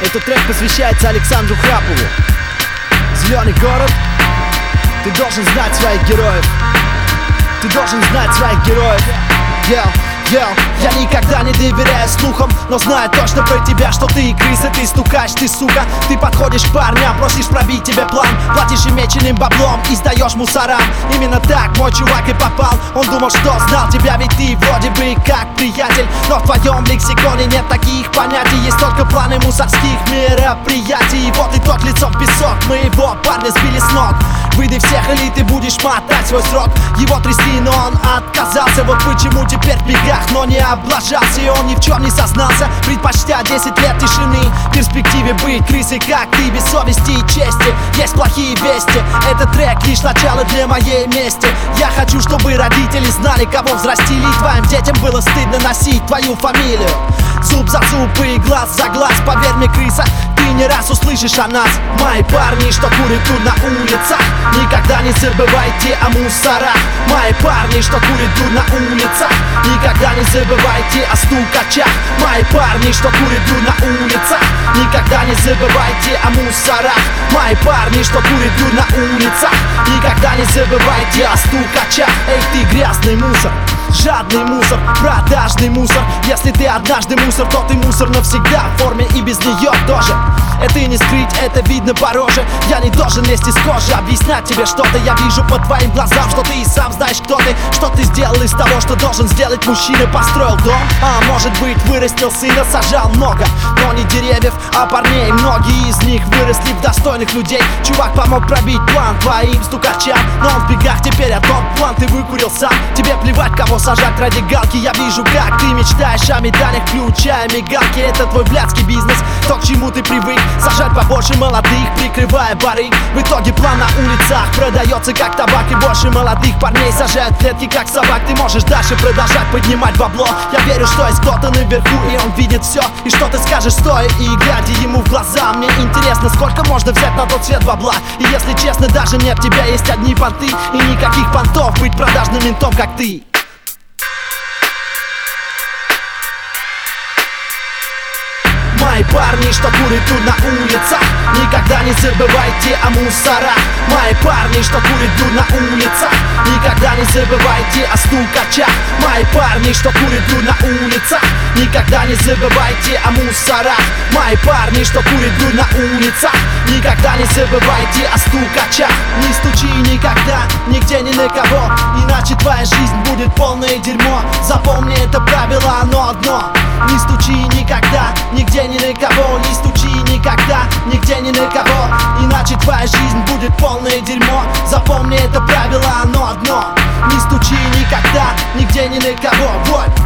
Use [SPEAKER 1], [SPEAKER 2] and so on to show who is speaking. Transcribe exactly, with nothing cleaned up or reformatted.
[SPEAKER 1] Этот трек посвящается Александру Храпову. Зеленый город. Ты должен знать своих героев. Ты должен знать своих героев. Yeah. Yo, я никогда не доверяю слухам, но знаю точно про тебя, что ты крыса, ты стукаешь, ты сука. Ты подходишь к парням, просишь пробить тебе план, платишь им меченым баблом и сдаешь мусорам. Именно так мой чувак и попал. Он думал, что знал тебя, ведь ты вроде бы как приятель, но в твоем лексиконе нет таких понятий. Есть только планы мусорских мероприятий. И вот и тот лицом в песок, моего парня сбили с ног. Выдай всех, или ты будешь мотать свой срок. Его трясли, но он отказался. Вот почему теперь в бегах, но не облажался. И он ни в чем не сознался, предпочтя десять лет тишины. В перспективе быть крысой, как ты, без совести и чести. Есть плохие вести, этот трек лишь начало для моей мести. Я хочу, чтобы родители знали, кого взрастили. И твоим детям было стыдно носить твою фамилию. Зуб за зуб и глаз за глаз. Поверь мне, крыса, ты не раз услышишь о нас. Мои парни, что курят тут на улицах, никогда не забывайте о мусорах. Мои парни, что курят тут на улицах, никогда не забывайте о стукачах. Мои парни, что курят тут на улицах, никогда не забывайте о мусорах. Мои парни, что курят тут на улицах, никогда не забывайте о стукачах. Эй, ты грязный мусор, жадный мусор, продажный мусор. Если ты однажды мусор, то ты мусор навсегда, в форме и без нее тоже. Это и не скрыть, это видно по роже. Я не должен лезть из кожи, объяснять тебе что-то. Я вижу по твоим глазам, что ты и сам знаешь, кто ты. Что ты сделал из того, что должен сделать мужчина. Построил дом, а может быть вырастил сына, сажал много, но не деревьев, а парней. Многие из них выросли в достойных людей. Чувак помог пробить план твоим стукачам, но он в бегах теперь, а тот план ты выкурил сам. Тебе плевать, кого сажать ради галки. Я вижу, как ты мечтаешь о медалях, включая мигалки. Это твой блядский бизнес, то, к чему ты привык. Сажать побольше молодых, прикрывая бары. В итоге план на улицах продается как табак. И больше молодых парней сажают клетки как собак. Ты можешь дальше продолжать поднимать бабло. Я верю, что есть кто-то наверху, и он видит все. И что ты скажешь, стоя и глядя ему в глаза. Мне интересно, сколько можно взять на тот свет бабла. И если честно, даже нет тебя, есть одни понты. И никаких понтов быть продажным ментом, как ты. Мои парни, что курят тут на улицах, никогда не забывайте о мусорах. Мои парни, что курят тут на улицах, никогда не забывайте о стукачах. Мои парни, что курят тут на улицах, никогда не забывайте о мусорах. Мои парни, что курят тут на улицах, никогда не забывайте о стукачах. Не стучи никогда, нигде ни на кого, иначе твоя жизнь будет полное дерьмо. Запомни это правило, оно одно: не стучи никогда, нигде ни на кого. Не стучи никогда, нигде ни на кого, иначе твоя жизнь будет полное дерьмо. Запомни это правило, оно одно: не стучи никогда, нигде ни на кого. Вот.